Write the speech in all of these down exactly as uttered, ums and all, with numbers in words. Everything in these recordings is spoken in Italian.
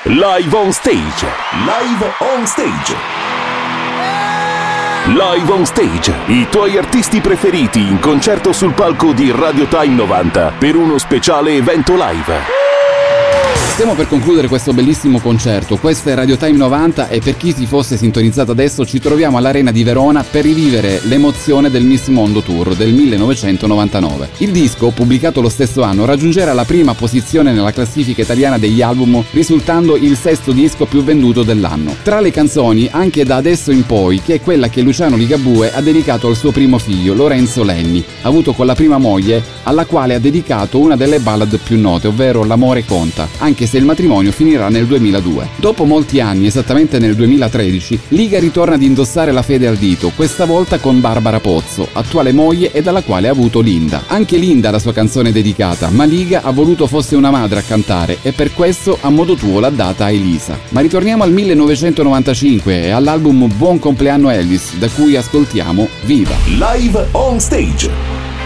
Live on Stage. Live on Stage. Live on Stage. I tuoi artisti preferiti in concerto sul palco di Radio Time novanta per uno speciale evento live. Stiamo per concludere questo bellissimo concerto. Questa è Radio Time novanta e per chi si fosse sintonizzato adesso ci troviamo all'Arena di Verona per rivivere l'emozione del Miss Mondo Tour del millenovecentonovantanove. Il disco, pubblicato lo stesso anno, raggiungerà la prima posizione nella classifica italiana degli album, risultando il sesto disco più venduto dell'anno. Tra le canzoni, anche Da adesso in poi, che è quella che Luciano Ligabue ha dedicato al suo primo figlio, Lorenzo Lenni, avuto con la prima moglie, alla quale ha dedicato una delle ballad più note, ovvero L'amore conta, anche se il matrimonio finirà nel duemiladue. Dopo molti anni, esattamente nel duemilatredici, Liga ritorna ad indossare la fede al dito, questa volta con Barbara Pozzo, attuale moglie e dalla quale ha avuto Linda. Anche Linda ha la sua canzone dedicata, ma Liga ha voluto fosse una madre a cantare e per questo a modo tuo l'ha data a Elisa. Ma ritorniamo al millenovecentonovantacinque e all'album Buon compleanno Elvis, da cui ascoltiamo Viva. Live on Stage.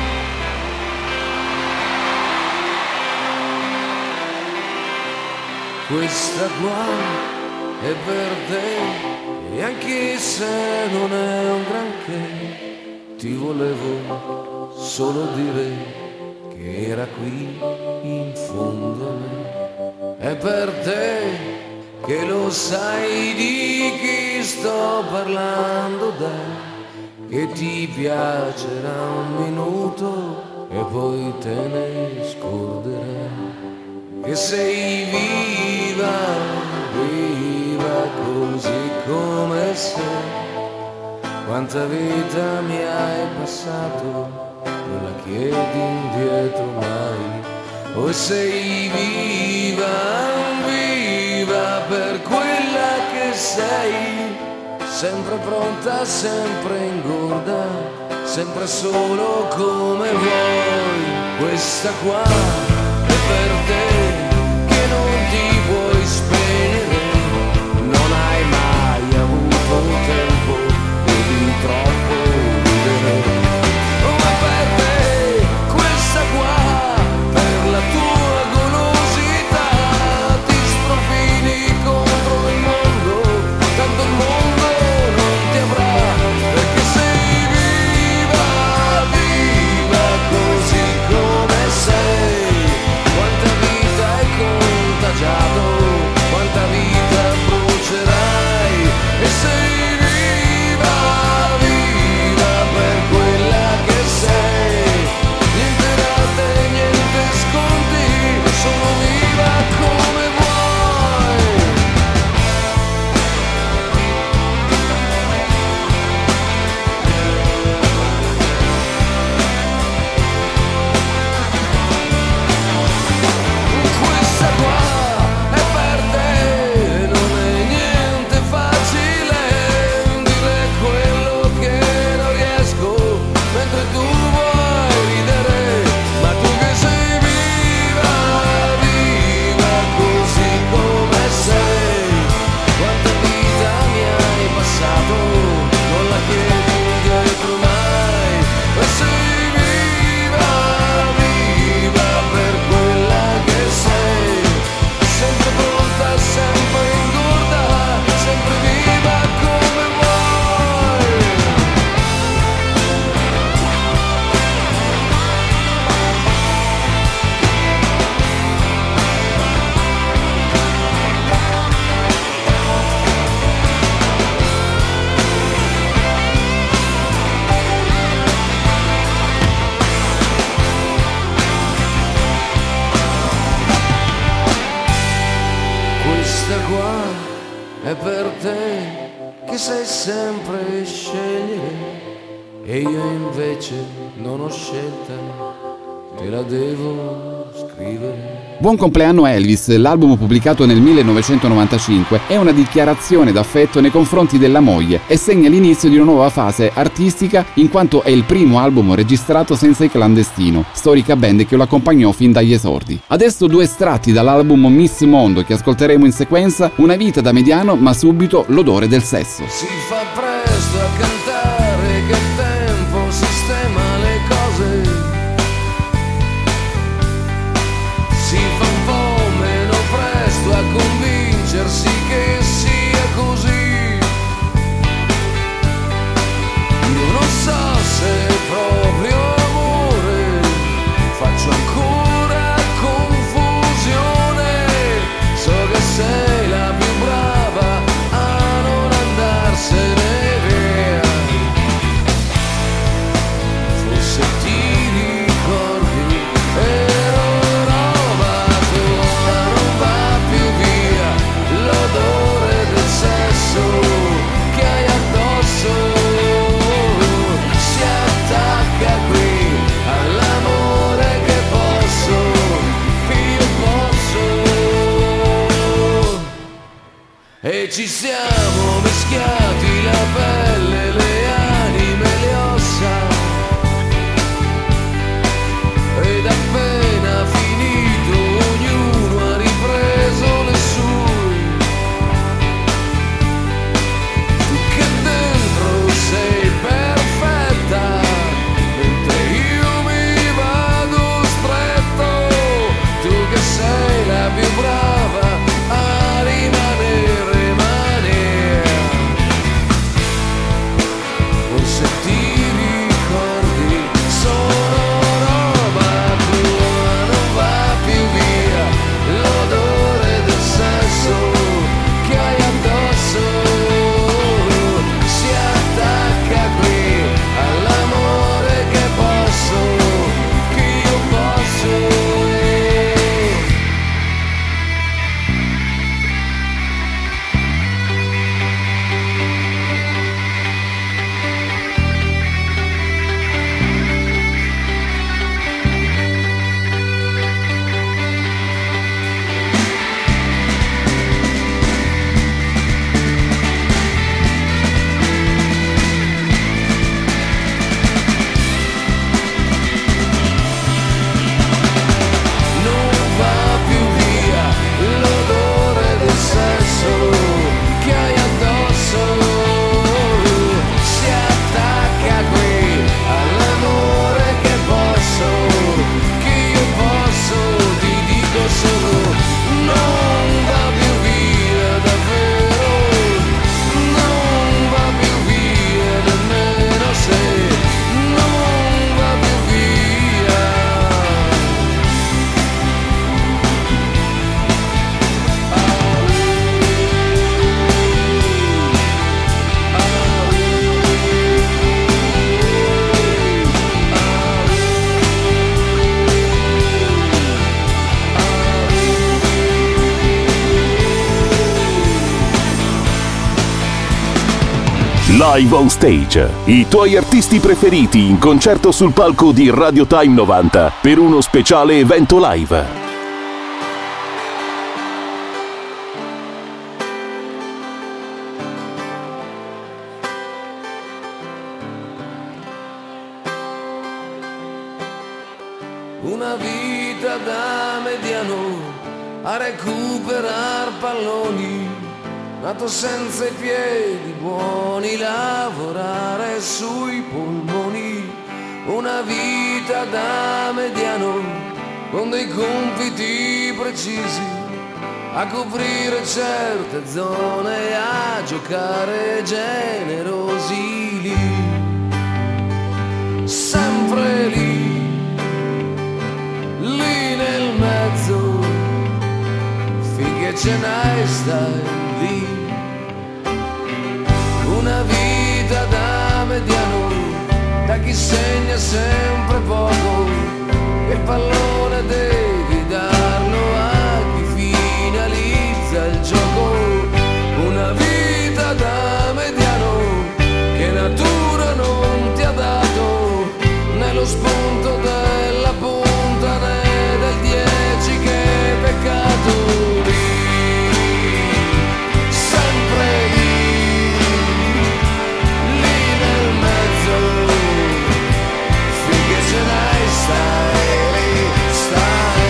Questa qua è per te e anche se non è un granché, ti volevo solo dire che era qui in fondo a me. È per te che lo sai di chi sto parlando, dai, che ti piacerà un minuto e poi te ne scorderai. Che sei viva, viva così come sei. Quanta vita mi hai passato, non la chiedi indietro mai. Oh, sei viva, viva per quella che sei. Sempre pronta, sempre ingorda, sempre solo come vuoi. Questa qua è per te che non ti puoi spegnere, non hai mai avuto tempo, devi troppo vivere. Oh, ma per te questa qua, per la tua golosità, ti sprofini contro il mondo, tanto il mondo non ti avrà, perché sei viva, viva così come sei. Quanta vita hai contagiato, quanta vita brucerai, e sei viva, viva per quella che sei. Niente rate, niente sconti, sono viva come vuoi. Questa qua è per te, non è niente facile dire quello che non riesco, mentre tu vuoi ridere, ma tu che sei viva, viva così come sei. Quanta vita mi hai passato, non la chiedi indietro mai, e sei viva, viva per quella che sei. Sempre pronta, sempre ingorda, sempre viva come vuoi. Questa qua è per te che sai sempre scegliere, e io invece non ho scelta, te la devo scrivere. Buon compleanno Elvis, l'album pubblicato nel millenovecentonovantacinque, è una dichiarazione d'affetto nei confronti della moglie e segna l'inizio di una nuova fase artistica in quanto è il primo album registrato senza il Clandestino, storica band che lo accompagnò fin dagli esordi. Adesso due estratti dall'album Miss Mondo che ascolteremo in sequenza, Una vita da mediano ma subito L'odore del sesso. Si fa presto a cantare che il tempo sistema le cose, si fa un po' meno presto a convincere e ci siamo mischiati la pelle, le anime, le ossa. Ed appena finito ognuno ha ripreso le sue. Tu che dentro sei perfetta, mentre io mi vado stretto. Tu che sei la più brava a rimanere, rimanere. Forse ti ricordi solo l'odore del sesso che hai addosso, si attacca qui all'amore che posso, che io posso. Live on Stage, i tuoi artisti preferiti in concerto sul palco di Radio Time novanta per uno speciale evento live. Una vita da mediano a recuperar palloni, nato senza i piedi buoni, lavorare sui polmoni. Una vita da mediano con dei compiti precisi, a coprire certe zone, a giocare generosi lì, sempre lì, lì nel mezzo, finché ce n'hai stai lì. Una vita da mediano, da chi segna sempre poco, il pallone devi darlo a chi finalizza il gioco. Una vita da mediano che natura non ti ha dato, né lo spunto della punta né del dieci che è peccato. Stai lì, stai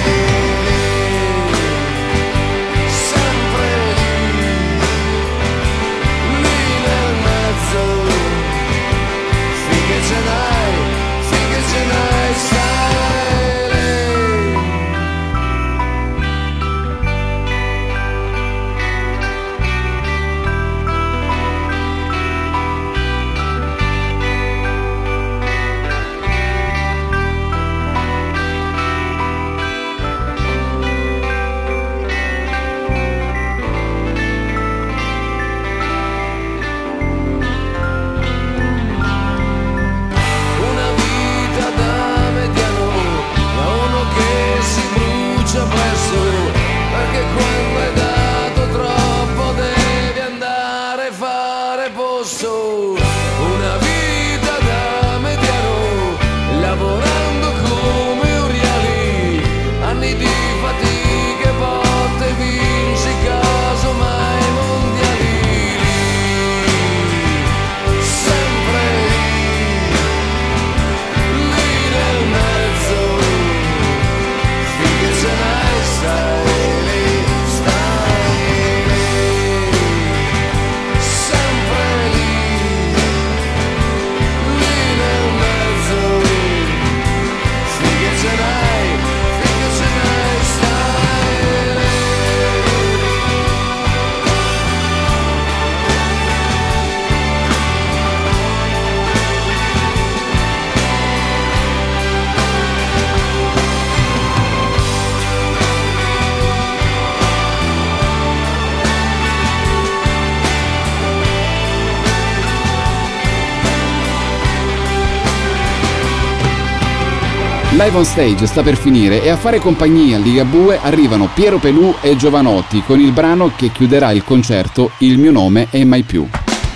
Live on Stage sta per finire e a fare compagnia a Ligabue arrivano Piero Pelù e Giovanotti con il brano che chiuderà il concerto Il mio nome è mai più.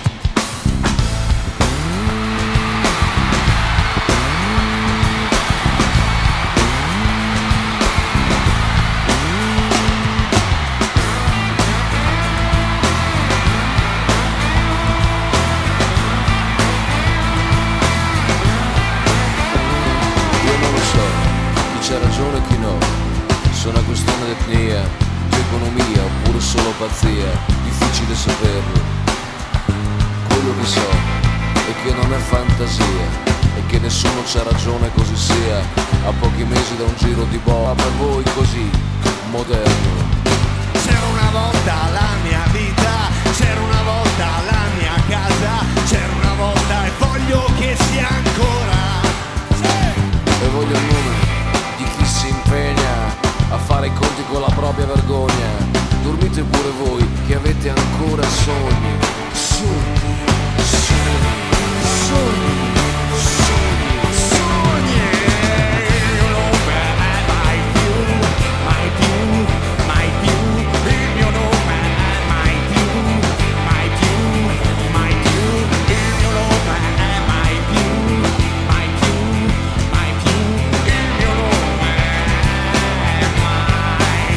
Difficile saperlo. Quello che so è che non è fantasia e che nessuno c'ha ragione così sia. A pochi mesi da un giro di boa per voi così moderno. C'era una volta la mia vita, c'era una volta la mia casa, c'era una volta e voglio che sia ancora. E voglio il nome di chi si impegna a fare i conti con la propria vergogna. Dormite pure voi che avete ancora sogni. Sogni, sogni, sogni, sogni, sogni. Il mio nome è mai più, mai più, mai più. Il mio nome è mai più, mai più, mai più. Il mio nome è mai più, mai più, mai più. Il mio nome è mai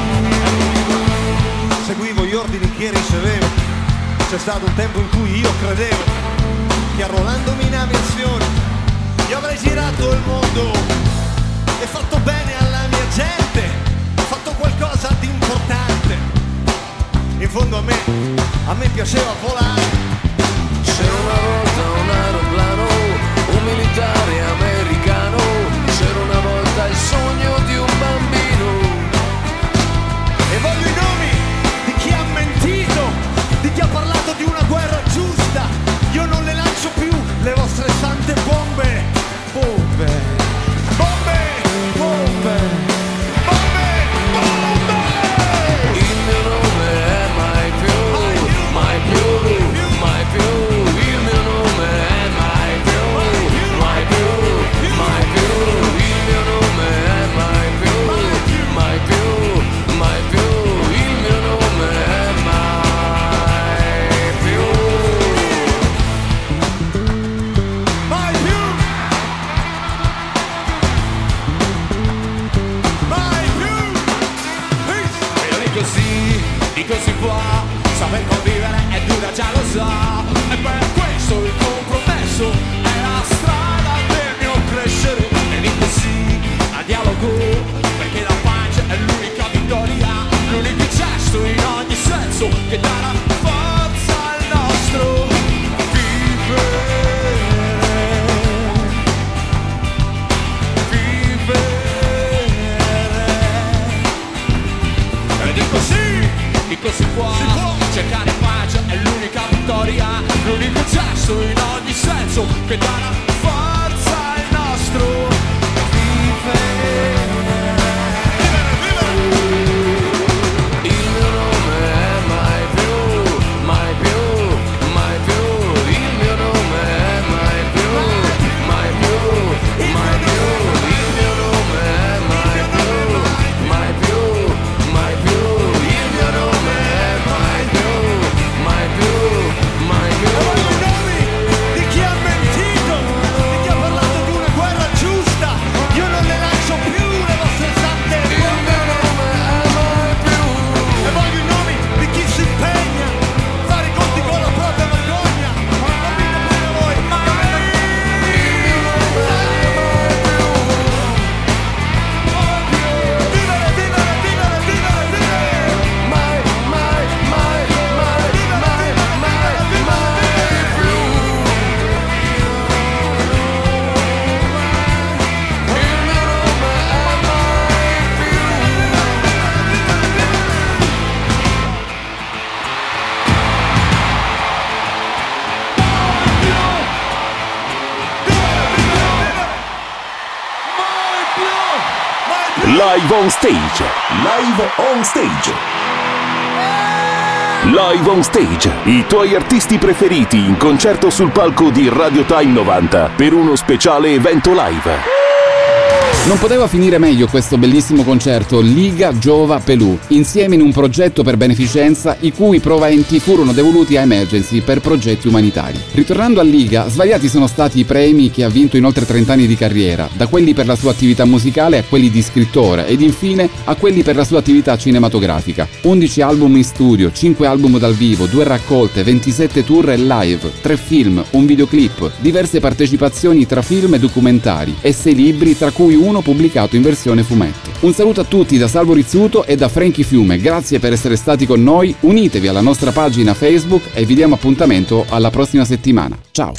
più. Seguivo gli ordini che ricevevo. C'è stato un tempo in cui io credevo che arruolandomi in aviazione io avrei girato il mondo e fatto bene alla mia gente, fatto qualcosa di importante. In fondo a me, a me piaceva volare. C'era una volta un aeroplano, un militare americano. C'era una volta il sogno di un bambino. E voglio i nomi di chi ha mentito, di chi ha parlato di una guerra giusta. Io non le lancio più le vostre sante bombe. Bombe, bombe, bombe, bombe, bombe. Il mio nome è mai più, mai più, mai più. Il mio nome è mai più, mai più, mai più. Il mio nome è mai più, mai più, mai più. Il mio nome è mai più. Mai più, mai più. Io dico sì, dico si può, saper convivere è dura, già lo so. E per questo il compromesso è la strada del mio crescere. E dico sì al dialogo, perché la pace è l'unica vittoria, l'unico gesto in ogni senso che darà forza al nostro vivere. E dico sì, dico si può, si può. Cercare pace è l'unica vittoria, l'unico gesto in ogni senso che darà forza al nostro vivere. Il mio nome è mai più, mai più, mai più. Il mio nome è mai più, mai più, mai più. Il mio nome è mai più, mai più, mai più. Il mio nome è mai più, mai più, mai più. E voglio i nomi di chi ha mentito, di chi ha parlato di una guerra giusta. Io non le lancio più le vostre sante Il mio bombe. nome è mai più. E voglio i nomi di chi si impegna a fare i conti con la propria vergogna. Non dite pure voi. Il mio nome è mai Vivere, vivere, vivere, vivere, vivere. mai, mai, mai, mai, mai, mai, mai più. Il mio nome è mai più. Live on Stage. Live on Stage. Live on Stage. I tuoi artisti preferiti in concerto sul palco di Radio Time novanta per uno speciale evento live. Non poteva finire meglio questo bellissimo concerto Liga Giova Pelù, insieme in un progetto per beneficenza i cui proventi furono devoluti a Emergency per progetti umanitari. Ritornando a Liga, svariati sono stati i premi che ha vinto in oltre trenta anni di carriera, da quelli per la sua attività musicale a quelli di scrittore ed infine a quelli per la sua attività cinematografica. undici album in studio, cinque album dal vivo, due raccolte, ventisette tour e live, tre film, un videoclip, diverse partecipazioni tra film e documentari e sei libri, tra cui uno pubblicato in versione fumetto. Un saluto a tutti da Salvo Rizzuto e da Frankie Fiume, grazie per essere stati con noi, unitevi alla nostra pagina Facebook e vi diamo appuntamento alla prossima settimana. Ciao!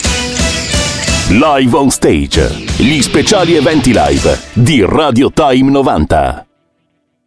Live on Stage, gli speciali eventi live di Radio Time novanta.